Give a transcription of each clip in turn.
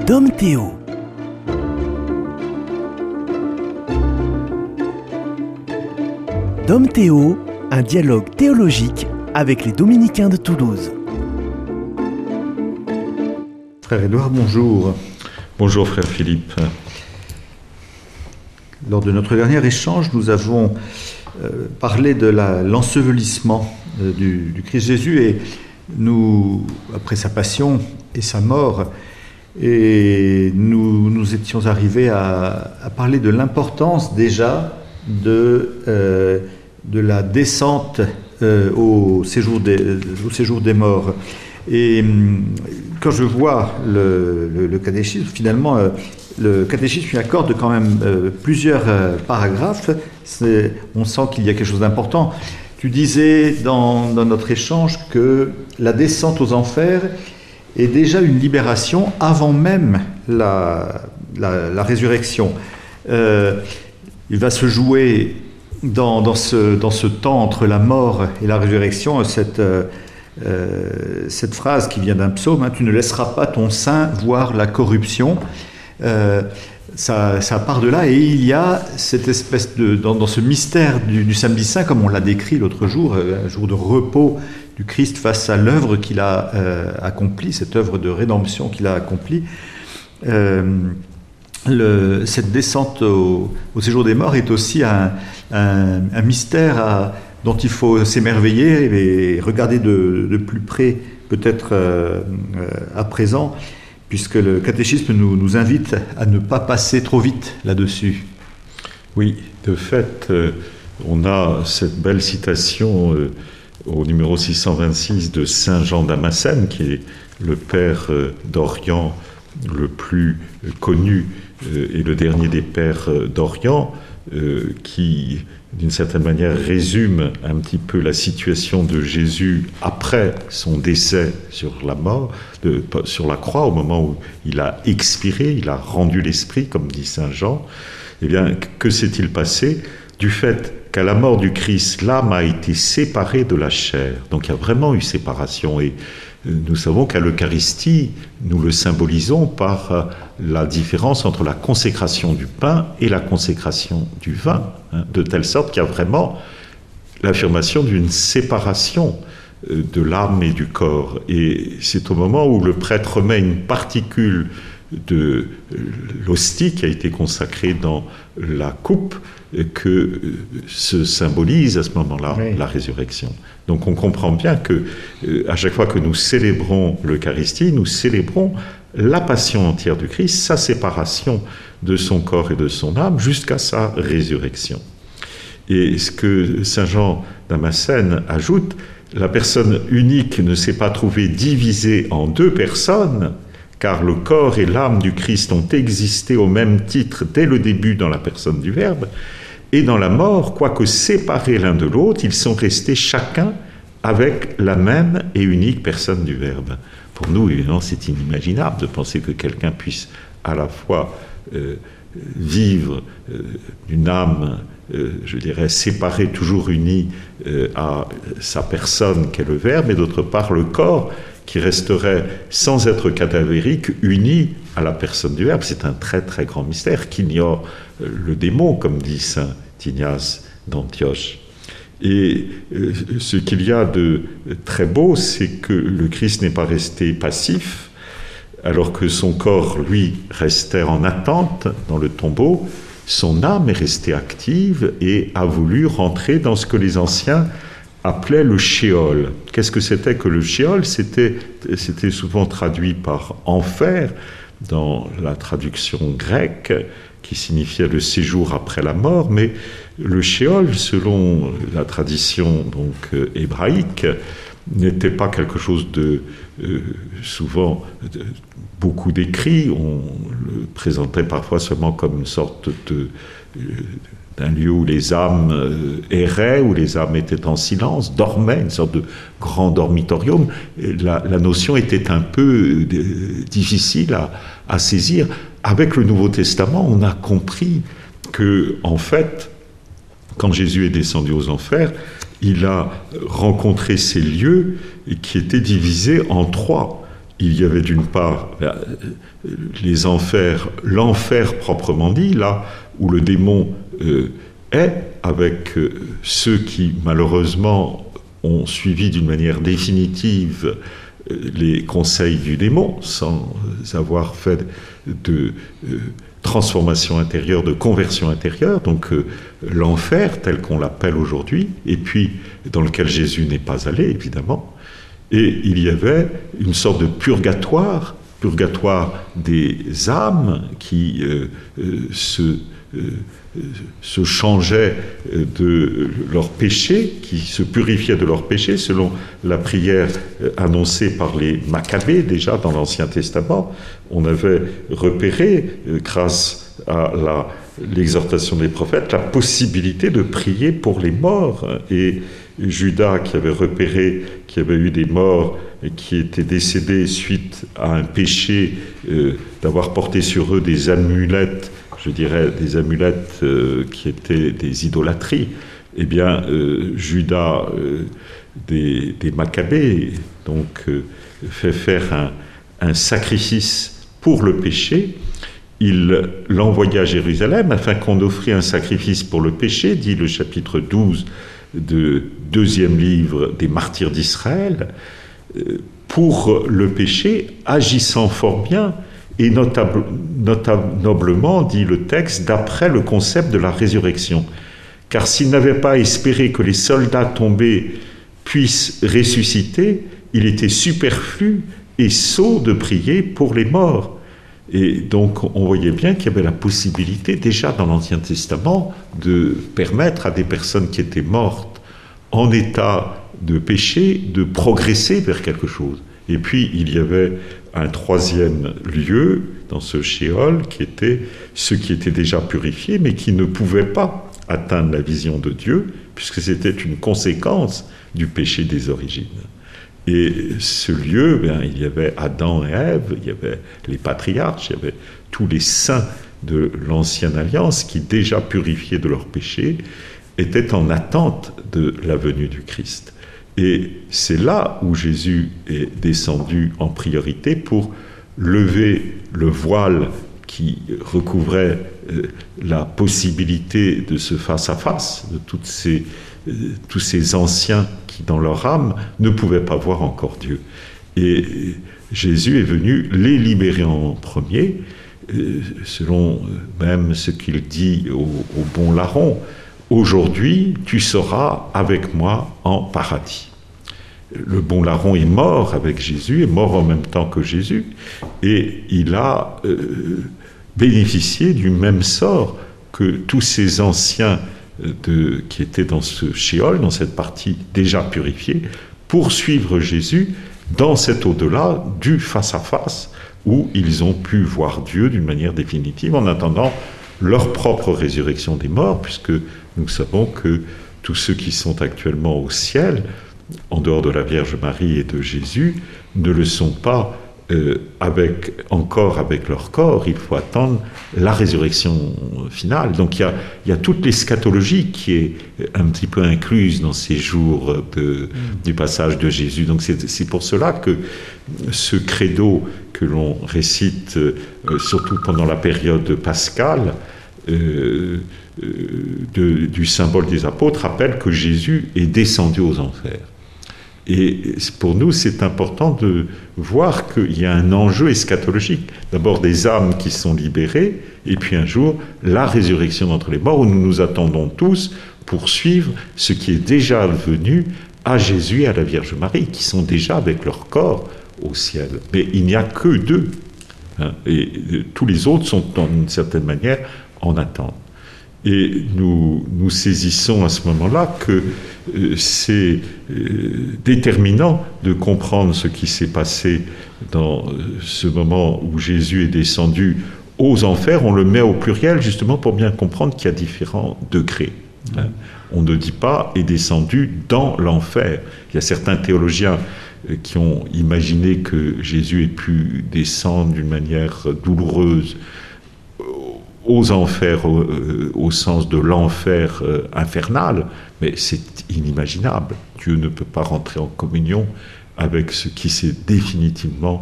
Dom Théo. Dom Théo, un dialogue théologique avec les Dominicains de Toulouse. Frère Édouard, bonjour. Bonjour frère Philippe. Lors de notre dernier échange, nous avons parlé de l'ensevelissement du Christ Jésus et nous, après sa passion et sa mort, et nous étions arrivés à parler de l'importance déjà de la descente au séjour des morts. Et quand je vois le catéchisme, finalement, le catéchisme lui accorde quand même plusieurs paragraphes. On sent qu'il y a quelque chose d'important. Tu disais dans notre échange que la descente aux enfers est déjà une libération avant même la résurrection. Il va se jouer dans ce temps entre la mort et la résurrection, cette phrase qui vient d'un psaume, hein, « Tu ne laisseras pas ton sein voir la corruption ». Ça part de là, et il y a cette espèce dans ce mystère du samedi saint, comme on l'a décrit l'autre jour, un jour de repos du Christ face à l'œuvre qu'il a accomplie, cette œuvre de rédemption qu'il a accomplie. Cette descente au séjour des morts est aussi un mystère dont il faut s'émerveiller et regarder de plus près, peut-être à présent, puisque le catéchisme nous invite à ne pas passer trop vite là-dessus. Oui, de fait, on a cette belle citation au numéro 626 de Saint Jean Damascène, qui est le père d'Orient le plus connu et le dernier des pères d'Orient, qui, d'une certaine manière, résume un petit peu la situation de Jésus après son décès sur la croix, au moment où il a expiré, il a rendu l'esprit, comme dit Saint Jean. Eh bien, que s'est-il passé? Du fait qu'à la mort du Christ, l'âme a été séparée de la chair. Donc il y a vraiment eu séparation, et nous savons qu'à l'Eucharistie, nous le symbolisons par la différence entre la consécration du pain et la consécration du vin, hein, de telle sorte qu'il y a vraiment l'affirmation d'une séparation de l'âme et du corps. Et c'est au moment où le prêtre remet une particule de l'hostie qui a été consacrée dans la coupe que se symbolise à ce moment-là, oui, la résurrection. Donc on comprend bien que à chaque fois que nous célébrons l'Eucharistie, nous célébrons la passion entière du Christ, sa séparation de son corps et de son âme jusqu'à sa résurrection. Et ce que Saint Jean Damascène ajoute, la personne unique ne s'est pas trouvée divisée en deux personnes, car le corps et l'âme du Christ ont existé au même titre dès le début dans la personne du Verbe, et dans la mort, quoique séparés l'un de l'autre, ils sont restés chacun avec la même et unique personne du Verbe. Pour nous, évidemment, c'est inimaginable de penser que quelqu'un puisse à la fois vivre d'une âme, je dirais, séparée, toujours unie à sa personne qu'est le Verbe, et d'autre part le corps qui resterait, sans être cadavérique, uni à la personne du Verbe. C'est un très très grand mystère qu'ignore le démon, comme dit saint Ignace d'Antioche. Et ce qu'il y a de très beau, c'est que le Christ n'est pas resté passif, alors que son corps, lui, restait en attente dans le tombeau. Son âme est restée active et a voulu rentrer dans ce que les anciens appelait le shéol. Qu'est-ce que c'était que le shéol? C'était souvent traduit par enfer dans la traduction grecque, qui signifiait le séjour après la mort, mais le shéol, selon la tradition hébraïque, n'était pas quelque chose de souvent beaucoup décrit. On le présentait parfois seulement comme une sorte d'un lieu où les âmes erraient, où les âmes étaient en silence, dormaient, une sorte de grand dormitorium. La notion était un peu difficile à saisir. Avec le Nouveau Testament, on a compris que, en fait, quand Jésus est descendu aux enfers, il a rencontré ces lieux qui étaient divisés en trois. il y avait d'une part les enfers, l'enfer proprement dit, là où le démon est, avec ceux qui malheureusement ont suivi d'une manière définitive les conseils du démon, sans avoir fait de transformation intérieure, de conversion intérieure, donc l'enfer tel qu'on l'appelle aujourd'hui, et puis dans lequel Jésus n'est pas allé, évidemment. Et il y avait une sorte de purgatoire des âmes qui se changeaient de leurs péchés, qui se purifiaient de leurs péchés, selon la prière annoncée par les Maccabées, déjà dans l'Ancien Testament. On avait repéré, grâce à l'exhortation des prophètes, la possibilité de prier pour les morts. Et Judas, qui avait repéré qu'il y avait eu des morts qui étaient décédés suite à un péché, d'avoir porté sur eux des amulettes, je dirais des amulettes qui étaient des idolâtries, eh bien, Judas des Maccabées donc, fait faire un sacrifice pour le péché. Il l'envoya à Jérusalem afin qu'on offrît un sacrifice pour le péché, dit le chapitre 12 du deuxième livre des Martyrs d'Israël, pour le péché, agissant fort bien et noblement, dit le texte, d'après le concept de la résurrection. Car s'il n'avait pas espéré que les soldats tombés puissent ressusciter, il était superflu et sot de prier pour les morts. Et donc on voyait bien qu'il y avait la possibilité déjà dans l'Ancien Testament de permettre à des personnes qui étaient mortes en état de péché de progresser vers quelque chose. Et puis il y avait un troisième lieu dans ce Sheol qui était ceux qui étaient déjà purifiés mais qui ne pouvaient pas atteindre la vision de Dieu puisque c'était une conséquence du péché des origines. Et ce lieu, il y avait Adam et Ève, il y avait les patriarches, il y avait tous les saints de l'Ancienne Alliance qui, déjà purifiés de leurs péchés, étaient en attente de la venue du Christ. Et c'est là où Jésus est descendu en priorité pour lever le voile qui recouvrait la possibilité de ce face-à-face, de tous ces anciens qui, dans leur âme, ne pouvaient pas voir encore Dieu. Et Jésus est venu les libérer en premier, selon même ce qu'il dit au bon larron. « Aujourd'hui, tu seras avec moi en paradis ». Le bon larron est mort avec Jésus, est mort en même temps que Jésus, et il a bénéficié du même sort que tous ces anciens qui étaient dans ce Sheol, dans cette partie déjà purifiée, pour suivre Jésus dans cet au-delà du face-à-face où ils ont pu voir Dieu d'une manière définitive en attendant leur propre résurrection des morts, puisque nous savons que tous ceux qui sont actuellement au ciel, en dehors de la Vierge Marie et de Jésus, ne le sont pas encore avec leur corps. Il faut attendre la résurrection finale. Donc il y a toute l'eschatologie qui est un petit peu incluse dans ces jours du passage de Jésus. Donc c'est pour cela que ce credo que l'on récite, surtout pendant la période pascale, du symbole des apôtres, rappelle que Jésus est descendu aux enfers. Et pour nous, c'est important de voir qu'il y a un enjeu eschatologique. D'abord des âmes qui sont libérées, et puis un jour, la résurrection d'entre les morts, où nous nous attendons tous pour suivre ce qui est déjà venu à Jésus et à la Vierge Marie, qui sont déjà avec leur corps au ciel. Mais il n'y a que deux. Et tous les autres sont, d'une certaine manière, en attente. Et nous saisissons à ce moment-là que c'est déterminant de comprendre ce qui s'est passé dans ce moment où Jésus est descendu aux enfers. On le met au pluriel justement pour bien comprendre qu'il y a différents degrés. On ne dit pas est descendu dans l'enfer. Il y a certains théologiens qui ont imaginé que Jésus ait pu descendre d'une manière douloureuse aux enfers, au sens de l'enfer infernal, mais c'est inimaginable. Dieu ne peut pas rentrer en communion avec ce qui s'est définitivement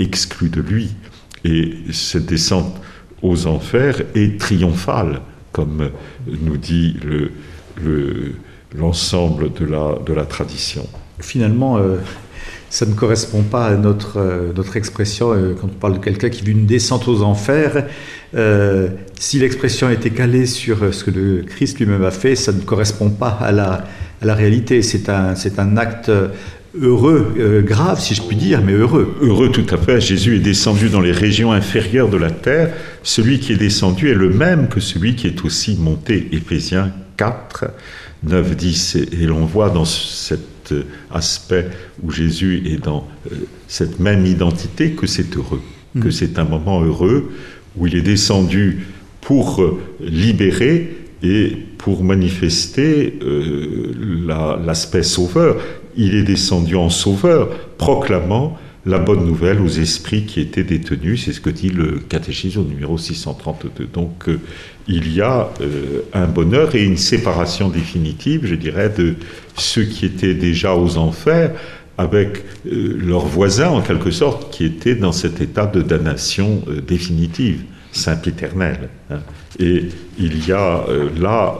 exclus de lui. Et cette descente aux enfers est triomphale, comme nous dit l'ensemble de la tradition. Finalement, ça ne correspond pas à notre expression quand on parle de quelqu'un qui vit une descente aux enfers. Si l'expression était calée sur ce que le Christ lui-même a fait, ça ne correspond pas à la réalité. C'est un acte heureux, grave si je puis dire, mais heureux. Heureux tout à fait. Jésus est descendu dans les régions inférieures de la terre. Celui qui est descendu est le même que celui qui est aussi monté. Éphésiens 4, 9, 10. Et l'on voit dans cet aspect où Jésus est dans cette même identité que c'est heureux, que c'est un moment heureux où il est descendu pour libérer et pour manifester l'aspect sauveur. Il est descendu en sauveur, proclamant la bonne nouvelle aux esprits qui étaient détenus. C'est ce que dit le catéchisme au numéro 632. Donc il y a un bonheur et une séparation définitive, je dirais, de ceux qui étaient déjà aux enfers avec leurs voisins, en quelque sorte, qui étaient dans cet état de damnation définitive, sempiternelle. Et il y a là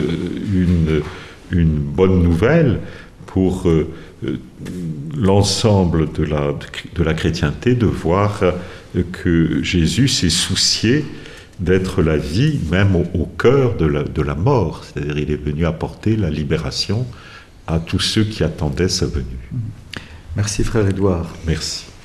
une bonne nouvelle pour l'ensemble de la chrétienté, de voir que Jésus s'est soucié d'être la vie, même au cœur de la mort. C'est-à-dire il est venu apporter la libération à tous ceux qui attendaient sa venue. Merci frère Édouard. Merci.